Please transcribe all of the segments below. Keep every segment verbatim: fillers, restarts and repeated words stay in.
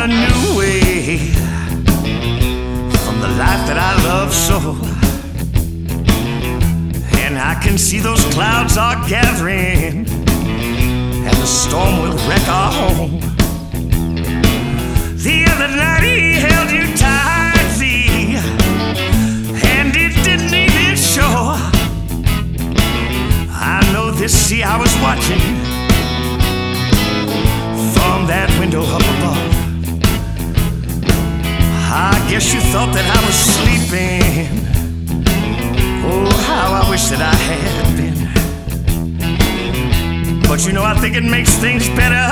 a new way from the life that I love so. And I can see those clouds are gathering, and the storm will wreck our home. The other night he held you tightly, and it didn't even show. I know this, see, I was watching from that window up above. I guess you thought that I was sleeping. Oh, how I wish that I had been. But you know, I think it makes things better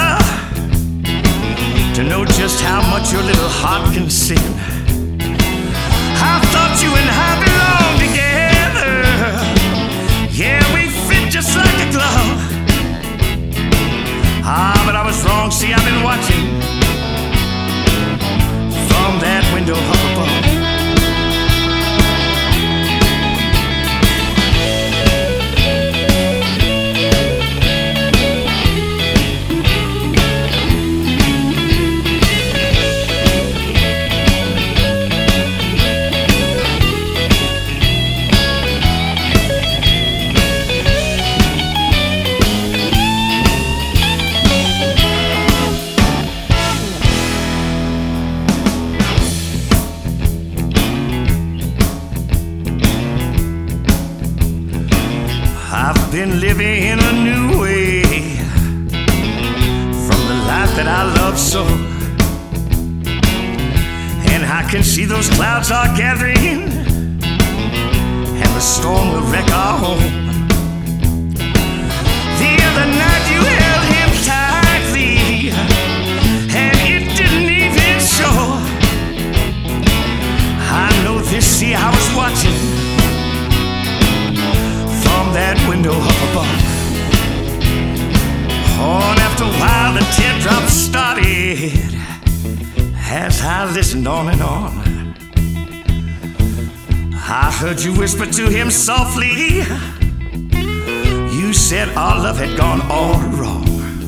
to know just how much your little heart can sin. I thought you and I belonged together. Yeah, we fit just like a glove. Ah, but I was wrong, see, I've been watching from that window up above. I've been living in a new way from the life that I love so. And I can see those clouds are gathering, and the storm will wreck our home. The other night you held him tightly, and it didn't even show. I know this, see, I was watching that window up above. On after a while the teardrops started as I listened on and on. I heard you whisper to him softly. You said our love had gone all wrong.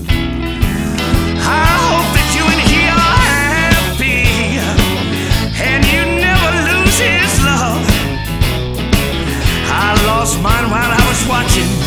I hope that you and he are happy, and you never lose his love. I lost mine while I was watching